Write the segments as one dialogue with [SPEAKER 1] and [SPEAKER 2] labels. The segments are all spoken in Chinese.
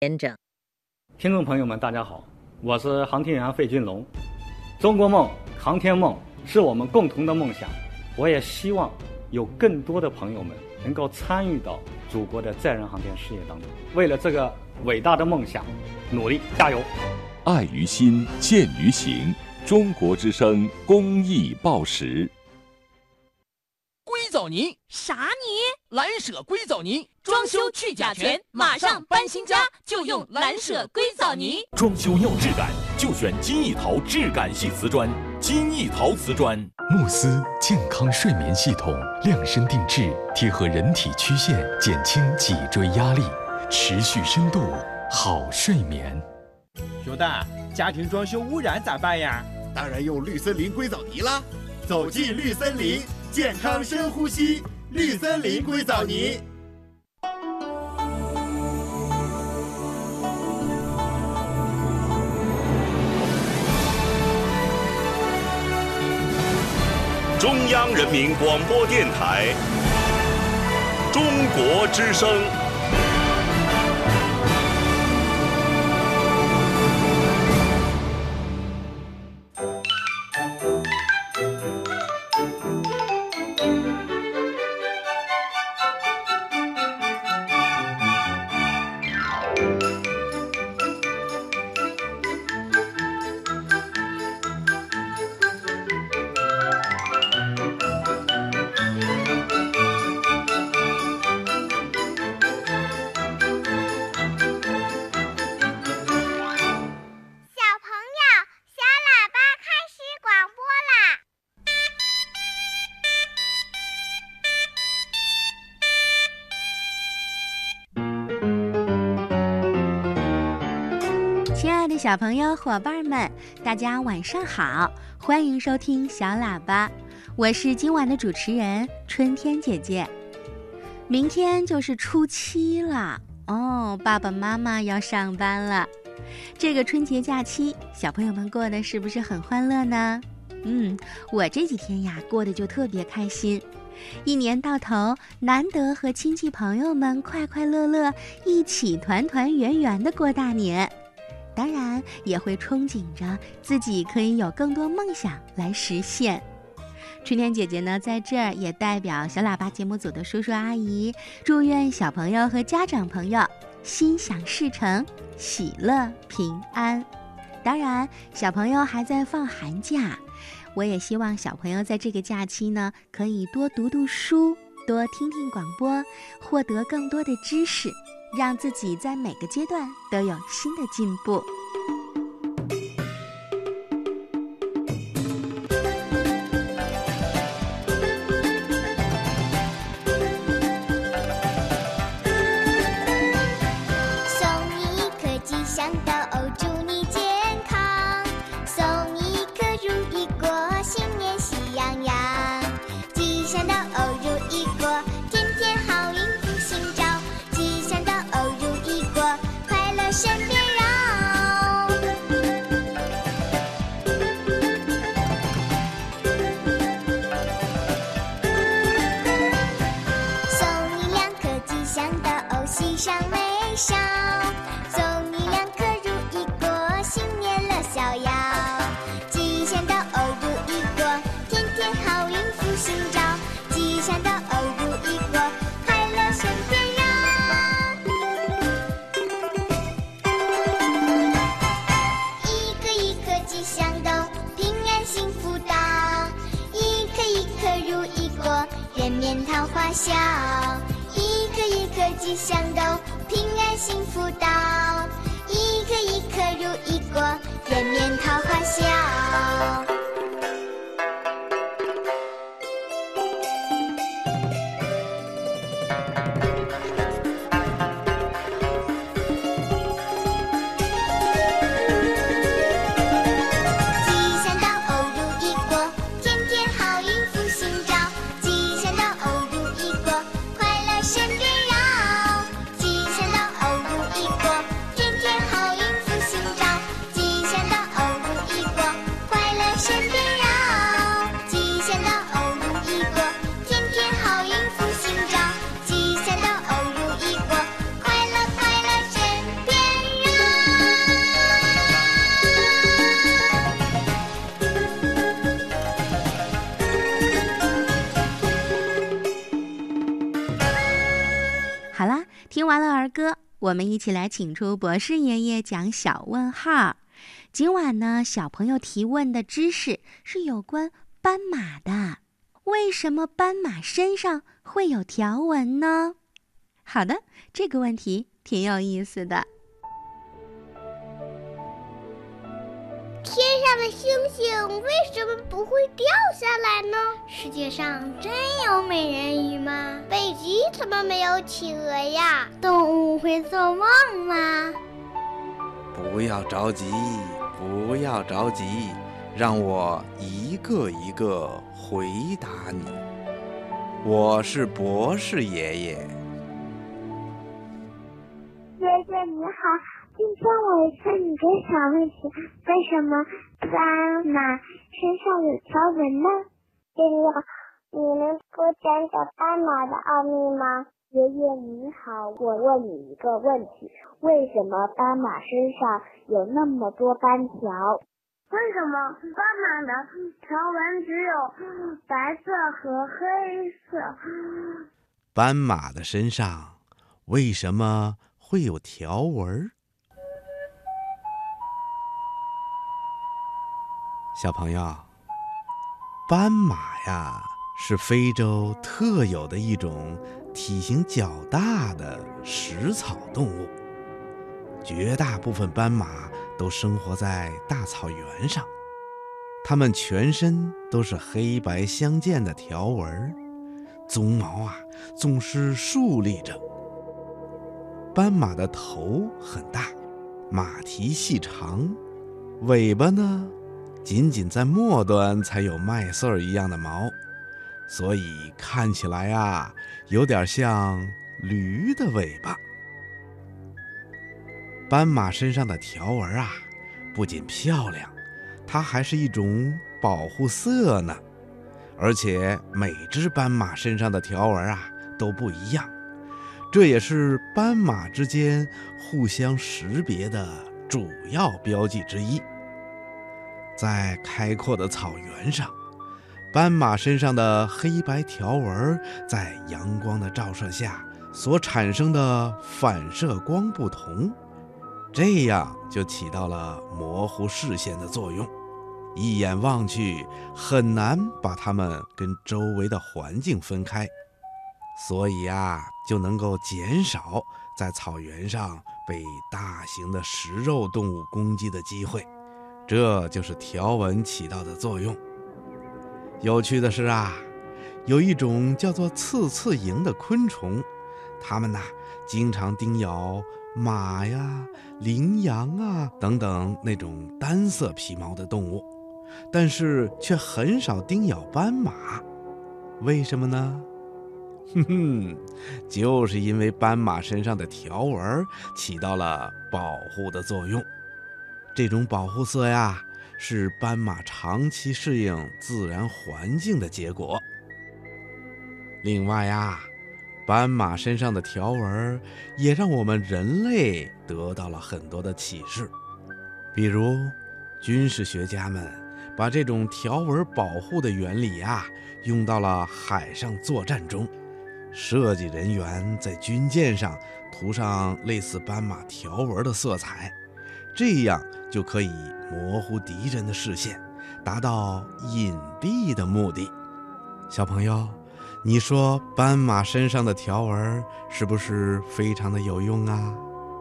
[SPEAKER 1] 验证。
[SPEAKER 2] 听众朋友们，大家好，我是航天员费俊龙。中国梦、航天梦是我们共同的梦想，我也希望有更多的朋友们能够参与到祖国的载人航天事业当中，为了这个伟大的梦想努力加油。
[SPEAKER 3] 爱于心，见于行。中国之声公益报时。
[SPEAKER 4] 硅藻泥
[SPEAKER 5] 啥泥？
[SPEAKER 4] 蓝舍硅藻泥，装修去甲醛，马上搬新家就用蓝舍硅藻泥。
[SPEAKER 3] 装修要质感，就选金益陶质感系瓷砖。金益陶瓷砖，
[SPEAKER 6] 慕斯健康睡眠系统，量身定制，贴合人体曲线，减轻脊椎压力，持续深度好睡眠。
[SPEAKER 7] 熊大，家庭装修污染咋办呀？
[SPEAKER 8] 当然用绿森林硅藻泥啦！走进绿森林，健康深呼吸，绿森林硅藻泥。
[SPEAKER 3] 中央人民广播电台，中国之声。
[SPEAKER 5] 亲爱的小朋友伙伴们，大家晚上好，欢迎收听小喇叭，我是今晚的主持人春天姐姐。明天就是初7了哦，爸爸妈妈要上班了。这个春节假期，小朋友们过得是不是很欢乐呢？我这几天呀过得就特别开心，一年到头难得和亲戚朋友们快快乐乐一起团团圆圆的过大年。当然也会憧憬着自己可以有更多梦想来实现。春天姐姐呢，在这儿也代表小喇叭节目组的叔叔阿姨，祝愿小朋友和家长朋友心想事成，喜乐平安。当然，小朋友还在放寒假，我也希望小朋友在这个假期呢，可以多读读书，多听听广播，获得更多的知识，让自己在每个阶段都有新的进步。
[SPEAKER 9] 笑，一颗一颗吉祥豆，平安幸福到，一颗一颗如意果，人面桃花笑。
[SPEAKER 5] 儿歌，我们一起来请出博士爷爷讲小问号。今晚呢，小朋友提问的知识是有关斑马的。为什么斑马身上会有条纹呢？好的，这个问题挺有意思的。
[SPEAKER 9] 天上的星星为什么不会掉下来呢？世界上真有美人鱼吗？北极怎么没有企鹅呀？动物会做梦吗？
[SPEAKER 1] 不要着急，不要着急，让我一个一个回答你。我是博士爷爷。
[SPEAKER 9] 爷爷你好，今天我问你个小问题，为什么斑马身上有条纹呢？爷爷，你能给我讲讲斑马的奥秘吗？爷爷你好，我问你一个问题，为什么斑马身上有那么多斑条？为什么斑马的条纹只有白色和黑色？
[SPEAKER 1] 斑马的身上为什么会有条纹？小朋友，斑马呀，是非洲特有的一种体型较大的食草动物。绝大部分斑马都生活在大草原上，它们全身都是黑白相间的条纹，鬃毛啊总是竖立着。斑马的头很大，马蹄细长，尾巴呢仅仅在末端才有麦穗一样的毛，所以看起来啊有点像驴的尾巴。斑马身上的条纹啊不仅漂亮，它还是一种保护色呢。而且每只斑马身上的条纹啊都不一样，这也是斑马之间互相识别的主要标记之一。在开阔的草原上，斑马身上的黑白条纹在阳光的照射下所产生的反射光不同，这样就起到了模糊视线的作用，一眼望去很难把它们跟周围的环境分开，所以啊就能够减少在草原上被大型的食肉动物攻击的机会。这就是条纹起到的作用。有趣的是啊，有一种叫做刺刺蝇的昆虫，它们经常叮咬马呀、羚羊啊等等那种单色皮毛的动物，但是却很少叮咬斑马。为什么呢？就是因为斑马身上的条纹起到了保护的作用。这种保护色呀，是斑马长期适应自然环境的结果。另外呀，斑马身上的条纹也让我们人类得到了很多的启示。比如，军事学家们把这种条纹保护的原理用到了海上作战中。设计人员在军舰上涂上类似斑马条纹的色彩，这样就可以模糊敌人的视线，达到隐蔽的目的。小朋友，你说斑马身上的条纹是不是非常的有用啊？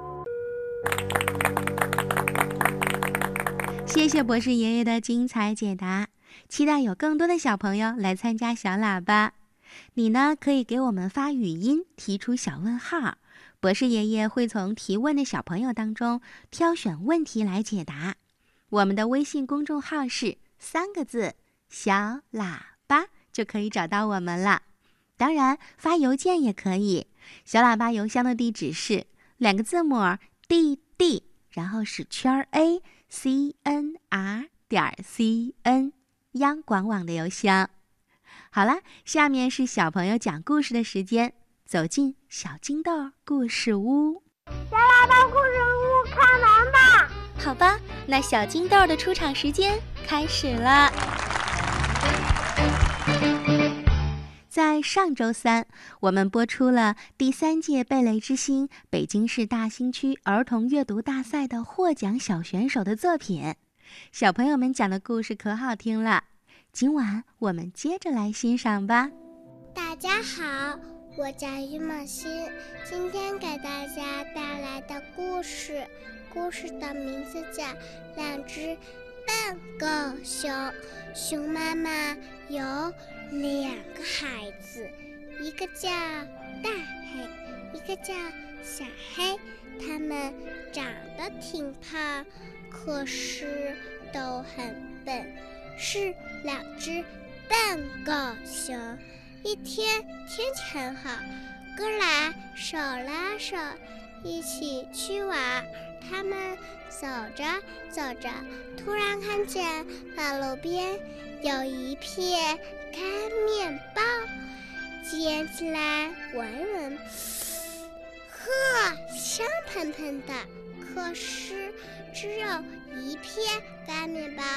[SPEAKER 5] 谢谢博士爷爷的精彩解答，期待有更多的小朋友来参加小喇叭。你呢，可以给我们发语音提出小问号，博士爷爷会从提问的小朋友当中挑选问题来解答。我们的微信公众号是3个字小喇叭，就可以找到我们了。当然发邮件也可以，小喇叭邮箱的地址是2个字母 dd， 然后是圈 A CNR.CN， 央广网的邮箱。好了，下面是小朋友讲故事的时间，走进小金豆故事屋。
[SPEAKER 9] 小喇叭故事屋看完吧。
[SPEAKER 5] 好吧，那小金豆的出场时间开始了。在在上周三，我们播出了第3届蓓蕾之星北京市大兴区儿童阅读大赛的获奖小选手的作品。小朋友们讲的故事可好听了，今晚我们接着来欣赏吧。
[SPEAKER 9] 大家好，我叫于梦欣，今天给大家带来的故事的名字叫《2只半个熊》。熊妈妈有2个孩子，一个叫大黑，一个叫小黑。他们长得挺胖，可是都很笨，是2只半个熊。一天天气很好，哥俩手拉手一起去玩。他们走着走着，突然看见马路边有一片干面包，捡起来闻闻，呵，香喷喷的。可是只有一片干面包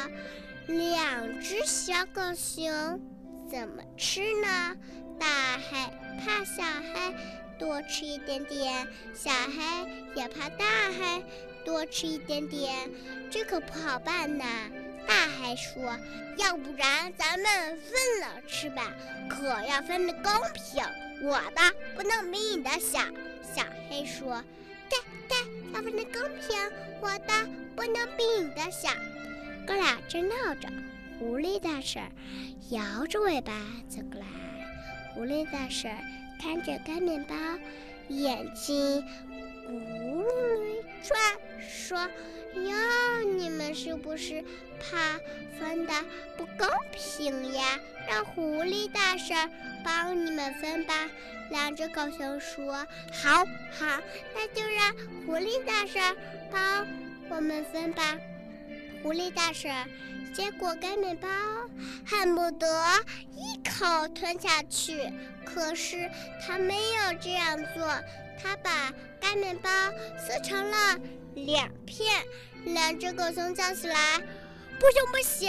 [SPEAKER 9] ，2只小狗熊怎么吃呢？大黑怕小黑多吃一点点，小黑也怕大黑多吃一点点，这可不好办呐。大黑说：“要不然咱们分了吃吧，可要分得公平，我的不能比你的小。”小黑说：“对，要分得公平，我的不能比你的小。”哥俩正闹着，狐狸大婶摇着尾巴走过来。狐狸大婶看着干面包，眼睛咕噜一转，说：“哟，你们是不是怕分的不公平呀？让狐狸大婶帮你们分吧。”2只狗熊说：“好，那就让狐狸大婶帮我们分吧。”狐狸大婶接过干面包，恨不得一口吞下去，可是他没有这样做。他把干面包撕成了2片。2只狗熊叫起来：“不行，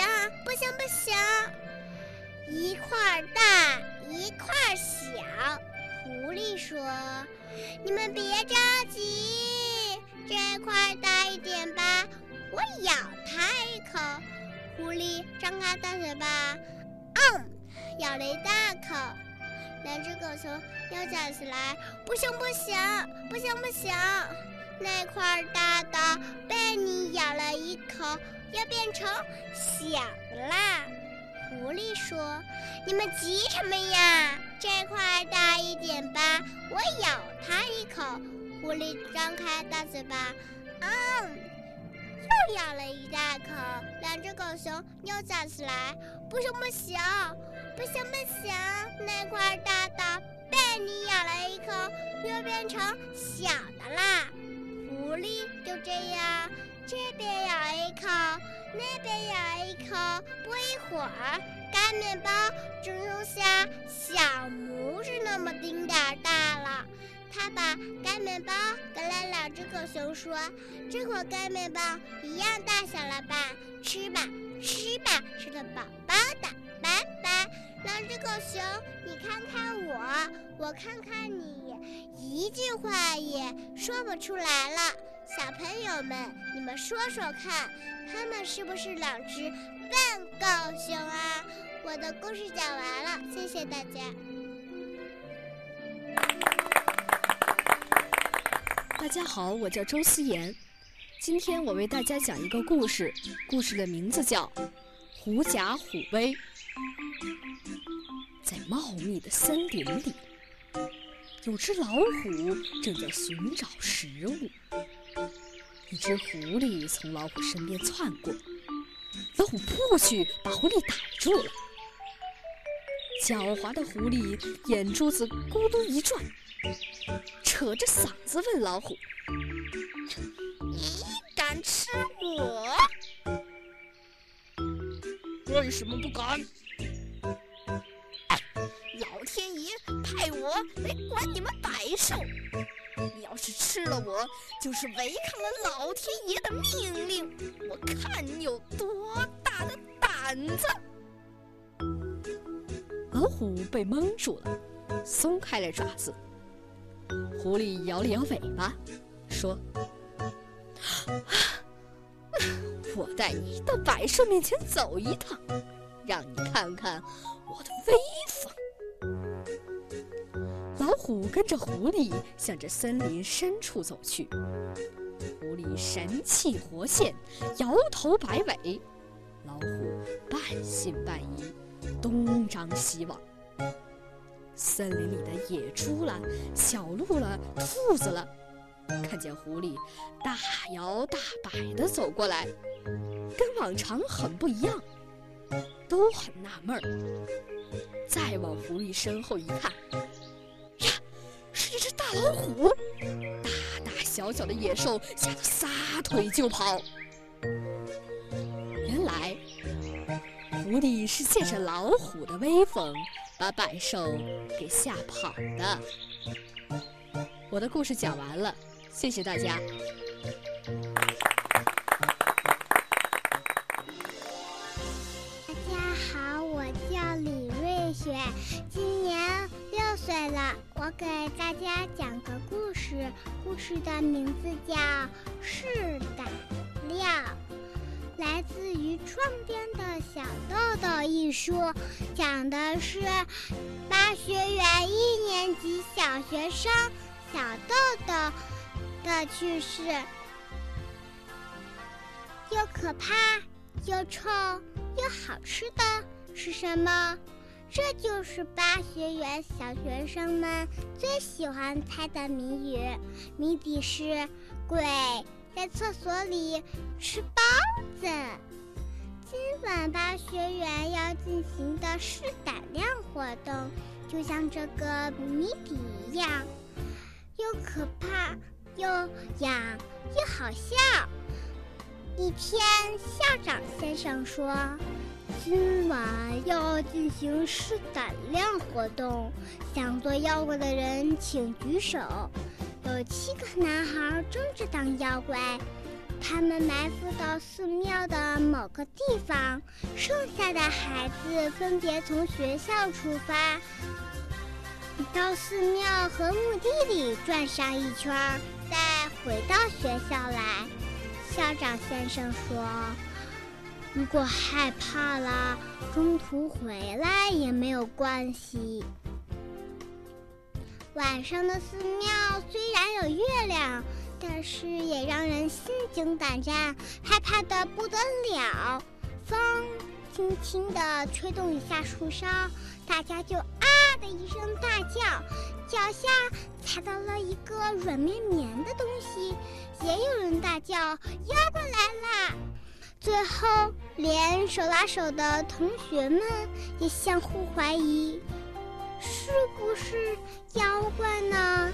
[SPEAKER 9] 一块大一块小。”狐狸说：“你们别着急，这块大一点吧，我咬它一口。”狐狸张开大嘴巴，咬了一大口。2只狗熊又叫起来：“不行，那块大的被你咬了一口，要变成小的啦。”狐狸说：“你们急什么呀？这块大一点吧，我咬它一口。”狐狸张开大嘴巴，又咬了一大口。2只狗熊又叫起来：“不行，那块大的被你咬了一口，又变成小的啦。”狐狸就这样，这边咬一口，那边咬一口，不一会儿，干面包只剩下小拇指那么丁点儿大了。他把干面包给了2只狗熊，说：“这块干面包一样大小了吧？吃吧，吃得饱饱的，拜拜。”2只狗熊，你看看我看看你，一句话也说不出来了。小朋友们，你们说说看，他们是不是2只半狗熊啊？我的故事讲完了，谢谢大家。
[SPEAKER 10] 大家好，我叫周思妍，今天我为大家讲一个故事，故事的名字叫《狐假虎威》。在茂密的森林里，有只老虎正在寻找食物。一只狐狸从老虎身边窜过，老虎扑过去把狐狸逮住了。狡猾的狐狸眼珠子咕噜一转，扯着嗓子问老虎：“你敢吃我？为什么不敢？老天爷派我来管你们百兽，你要是吃了我，就是违抗了老天爷的命令，我看你有多大的胆子！”老虎虎被蒙住了，松开了爪子。狐狸摇了摇尾巴，说：“我带你到百兽面前走一趟，让你看看我的威风。”老虎跟着狐狸向着森林深处走去。狐狸神气活现，摇头摆尾，老虎半信半疑，东张西望。森林里的野猪了、小鹿了、兔子了，看见狐狸大摇大摆地走过来，跟往常很不一样，都很纳闷儿。再往狐狸身后一看，呀，是一只大老虎！大大小小的野兽吓得撒腿就跑。原来，狐狸是借着老虎的威风，把百兽给吓跑的。我的故事讲完了，谢谢大家。
[SPEAKER 9] 大家好，我叫李瑞雪，今年6岁了。我给大家讲个故事，故事的名字叫《是胆量》，来自于窗边的小豆豆一书，讲的是8学园1年级小学生小豆豆的趣事。又可怕又臭又好吃的是什么？这就是8学园小学生们最喜欢猜的谜语。谜底是鬼在厕所里吃包子。今晚8学园要进行的是胆量活动，就像这个谜底一样，又可怕又痒又好笑。一天，校长先生说，今晚要进行是胆量活动，想做妖怪的人请举手。有7个男孩争着当妖怪，他们埋伏到寺庙的某个地方，剩下的孩子分别从学校出发，到寺庙和墓地里转上一圈，再回到学校来。校长先生说，如果害怕了，中途回来也没有关系。晚上的寺庙虽然有月亮，但是也让人心惊胆战，害怕得不得了。风轻轻地吹动一下树梢，大家就啊的一声大叫，脚下踩到了一个软绵绵的东西，也有人大叫妖怪来啦。最后连手拉手的同学们也相互怀疑，是不是妖怪呢？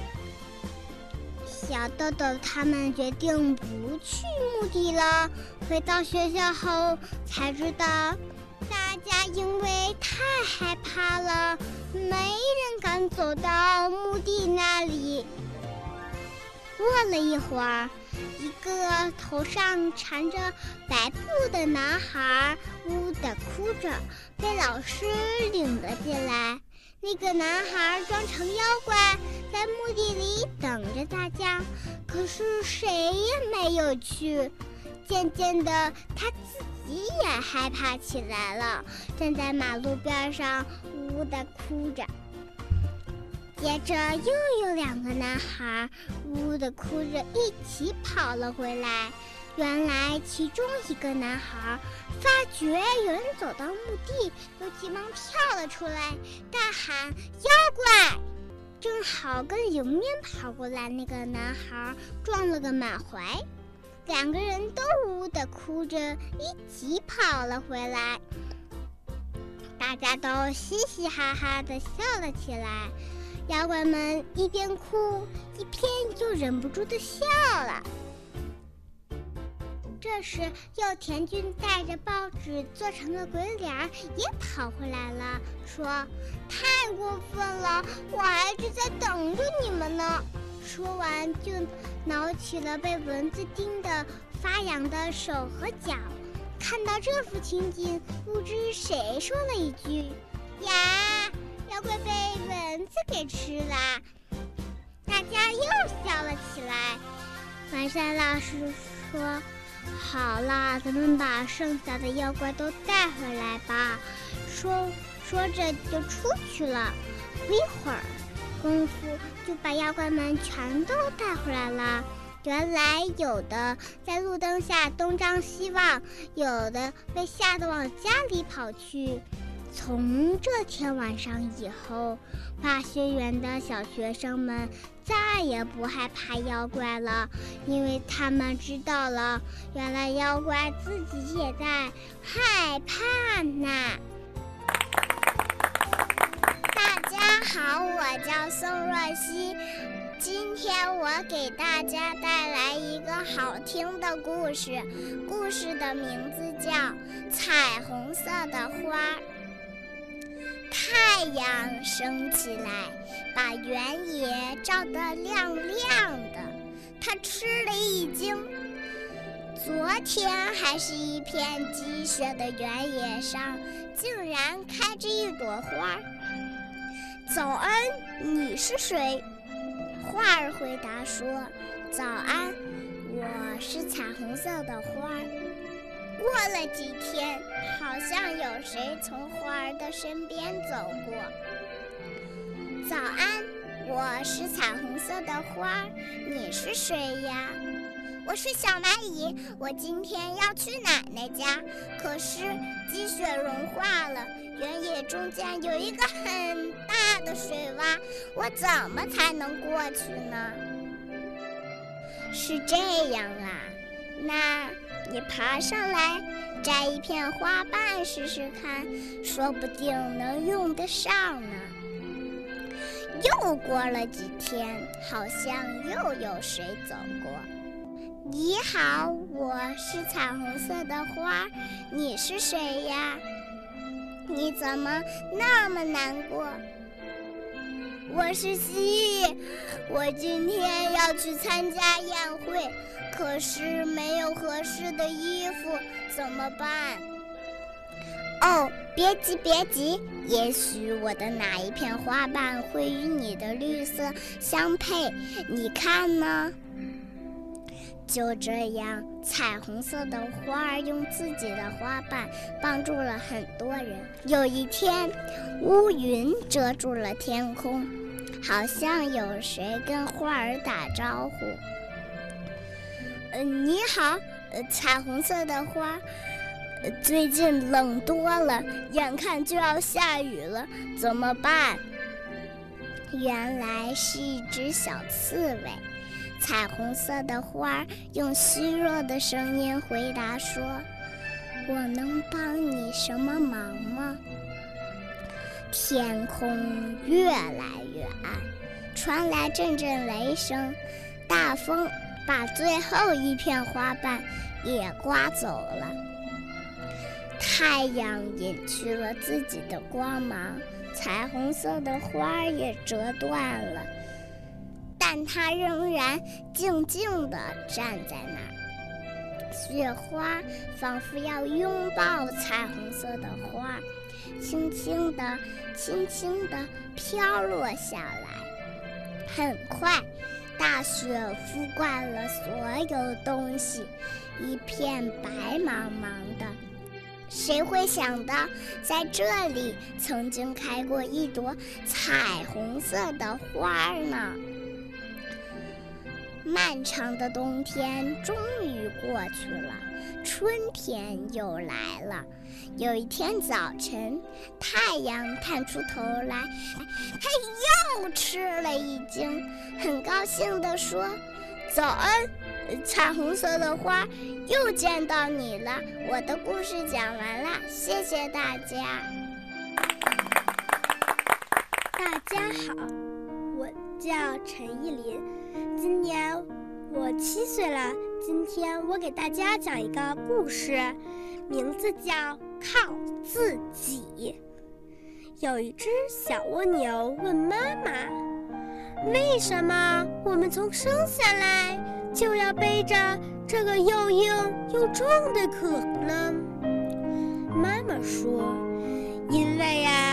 [SPEAKER 9] 小豆豆他们决定不去墓地了。回到学校后才知道，大家因为太害怕了，没人敢走到墓地那里。过了一会儿，一个头上缠着白布的男孩呜地哭着，被老师领了进来。那个男孩装成妖怪，在墓地里等着大家，可是谁也没有去。渐渐的，他自己也害怕起来了，站在马路边上呜地哭着。接着又有2个男孩呜地哭着一起跑了回来。原来其中一个男孩发觉有人走到墓地，就急忙跳了出来，大喊妖怪。正好跟迎面跑过来那个男孩撞了个满怀，2个人都呜地哭着一起跑了回来。大家都嘻嘻哈哈地笑了起来，妖怪们一边哭一边又忍不住地笑了。这时，右田君带着报纸做成的鬼脸也跑回来了，说：“太过分了，我还是在等着你们呢。”说完就挠起了被蚊子叮得发痒的手和脚。看到这幅情景，不知谁说了一句：“ 呀，妖怪被蚊子给吃了！大家又笑了起来。晚上老师说：“好了，咱们把剩下的妖怪都带回来吧。”说着就出去了。不一会儿功夫，就把妖怪们全都带回来了。原来有的在路灯下东张西望，有的被吓得往家里跑去。从这天晚上以后，化学园的小学生们再也不害怕妖怪了，因为他们知道了，原来妖怪自己也在害怕呢。大家好，我叫宋若曦，今天我给大家带来一个好听的故事，故事的名字叫《彩虹色的花》。太阳升起来，把原野照得亮亮的，他吃了一惊。昨天还是一片积雪的原野上，竟然开着一朵花。早安，你是谁？花儿回答说：早安，我是彩虹色的花。过了几天，好像有谁从花儿的身边走过。早安，我是彩虹色的花，你是谁呀？我是小蚂蚁，我今天要去奶奶家，可是积雪融化了，原野中间有一个很大的水洼，我怎么才能过去呢？是这样啊，那你爬上来摘一片花瓣试试看，说不定能用得上呢。又过了几天，好像又有谁走过。你好，我是彩虹色的花，你是谁呀？你怎么那么难过？我是蜥蜴，我今天要去参加宴会，可是没有合适的衣服，怎么办？哦，别急别急，也许我的哪一片花瓣会与你的绿色相配，你看呢？就这样，彩虹色的花儿用自己的花瓣帮助了很多人。有一天，乌云遮住了天空，好像有谁跟花儿打招呼。你好，彩虹色的花，最近冷多了，眼看就要下雨了，怎么办？原来是一只小刺猬。彩虹色的花用虚弱的声音回答说：我能帮你什么忙吗？天空越来越暗，传来阵阵雷声，大风把最后一片花瓣也刮走了。太阳隐去了自己的光芒，彩虹色的花也折断了，但它仍然静静地站在那儿。雪花仿佛要拥抱彩虹色的花，轻轻地、轻轻地飘落下来。很快，大雪覆盖了所有东西，一片白茫茫的。谁会想到，在这里曾经开过一朵彩虹色的花呢？漫长的冬天终于过去了，春天又来了。有一天早晨，太阳探出头来，他又吃了一惊，很高兴地说：早安，彩虹色的花，又见到你了。我的故事讲完了，谢谢大家。
[SPEAKER 11] 大家好，我叫陈艺林，今年我7岁了。今天我给大家讲一个故事，名字叫《靠自己》。有一只小蜗牛问妈妈：为什么我们从生下来就要背着这个又硬又重的壳呢？妈妈说：因为呀，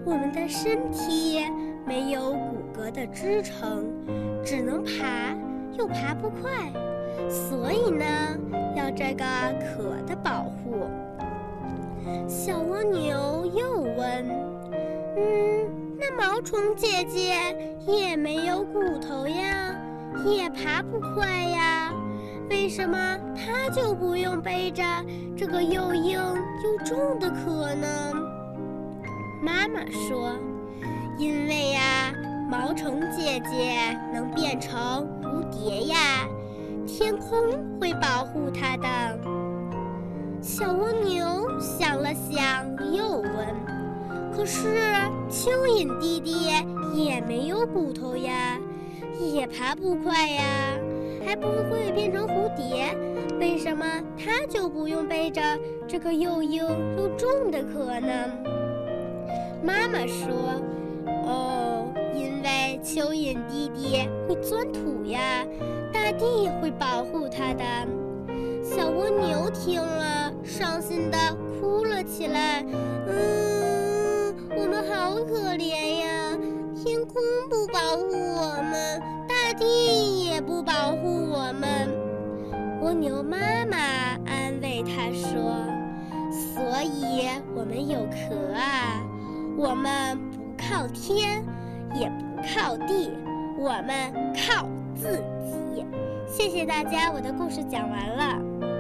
[SPEAKER 11] 我们的身体没有骨骼的支撑，只能爬，又爬不快，所以呢，要这个壳的保护。小蜗牛又问：“那毛虫姐姐也没有骨头呀，也爬不快呀，为什么她就不用背着这个又硬又重的壳呢？”妈妈说：“因为呀，毛虫姐姐能变成蝴蝶呀，天空会保护她的。”小蜗牛想了想，又问：“可是蚯蚓弟弟也没有骨头呀，也爬不快呀，还不会变成蝴蝶，为什么它就不用背着这个又硬又重的壳呢？”妈妈说：“因为蚯蚓弟弟会钻土呀，大地会保护它的。”小蜗牛听了，伤心地哭了起来。我们好可怜呀，天空不保护我们，大地也不保护我们。蜗牛妈妈安慰它说：“所以我们有壳啊，我们不靠天，也不靠地，我们靠自己。”谢谢大家，我的故事讲完了。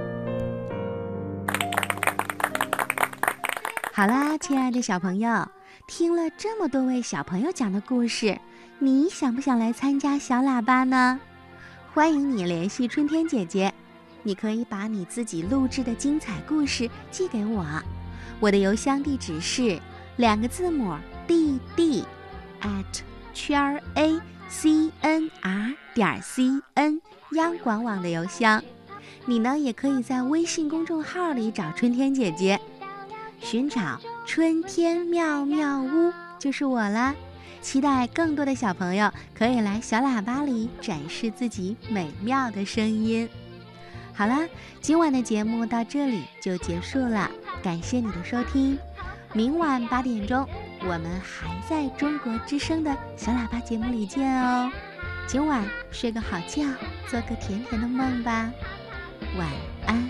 [SPEAKER 5] 好啦，亲爱的小朋友，听了这么多位小朋友讲的故事，你想不想来参加小喇叭呢？欢迎你联系春天姐姐，你可以把你自己录制的精彩故事寄给我，我的邮箱地址是2个字母dd@acnr.cn， 央广网的邮箱。你呢，也可以在微信公众号里找春天姐姐，寻找春天妙妙屋就是我啦。期待更多的小朋友可以来小喇叭里展示自己美妙的声音。好了，今晚的节目到这里就结束了，感谢你的收听。明晚8点钟，我们还在中国之声的小喇叭节目里见哦。今晚睡个好觉，做个甜甜的梦吧，晚安。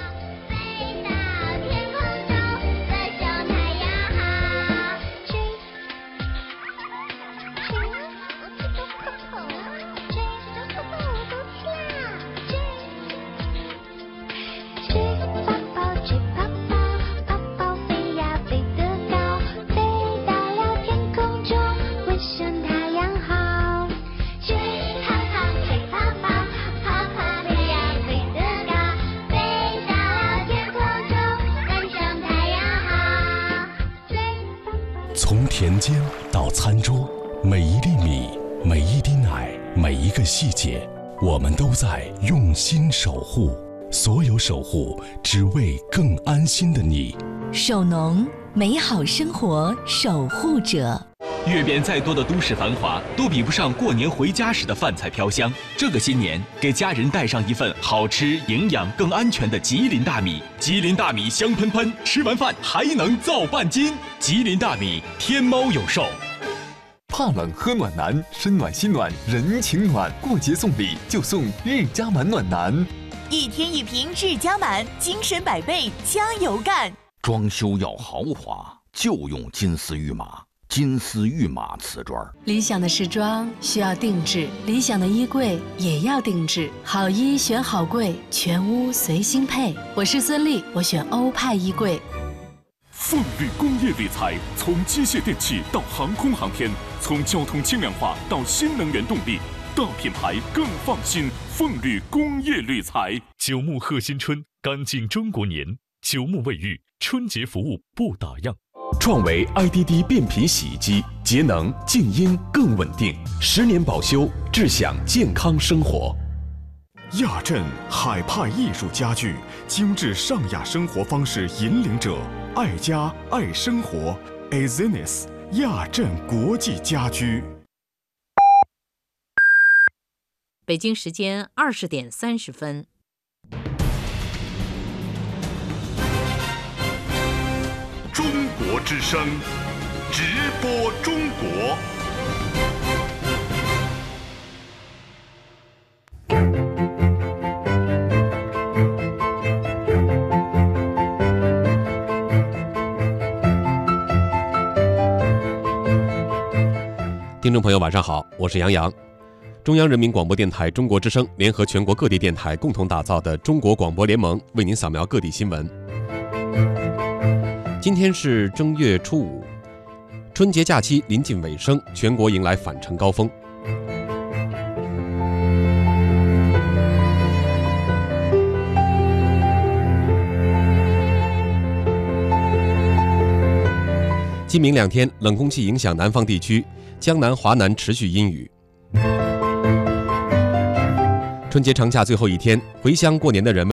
[SPEAKER 6] 从田间到餐桌，每一粒米，每一滴奶，每一个细节，我们都在用心守护。所有守护，只为更安心的你。
[SPEAKER 4] 守农，美好生活守护者。
[SPEAKER 12] 阅遍再多的都市繁华，都比不上过年回家时的饭菜飘香。这个新年，给家人带上一份好吃、营养、更安全的吉林大米。吉林大米香喷喷，吃完饭还能造半斤。吉林大米，天猫有售。
[SPEAKER 13] 怕冷喝暖男，身暖心暖人情暖。过节送礼就送日家满暖男
[SPEAKER 4] ，1天1瓶日家满，精神100倍，加油干！
[SPEAKER 14] 装修要豪华，就用金丝玉马。金丝玉马瓷砖，
[SPEAKER 15] 理想的时装需要定制，理想的衣柜也要定制。好衣选好柜，全屋随心配。我是孙俪，我选欧派衣柜。
[SPEAKER 16] 凤绿工业铝材，从机械电器到航空航天，从交通轻量化到新能源动力，大品牌更放心。凤绿工业铝材，
[SPEAKER 17] 九牧贺新春，干净中国年。九牧卫浴，春节服务不打烊。
[SPEAKER 6] 创维 IDD 变频洗衣机，节能静音更稳定，10年保修，志享健康生活。
[SPEAKER 18] 亚镇海派艺术家具，精致上雅生活方式引领者，爱家爱生活 ，Azenis 亚镇国际家居。
[SPEAKER 19] 北京时间20点30分。
[SPEAKER 3] 中国之声直播中国。
[SPEAKER 20] 听众朋友晚上好，我是杨洋。中央人民广播电台中国之声联合全国各地电台共同打造的中国广播联盟为您扫描各地新闻。今天是正月初五，春节假期临近尾声，全国迎来返程高峰。今明两天，冷空气影响南方地区，江南、华南持续阴雨。春节长假最后一天，回乡过年的人们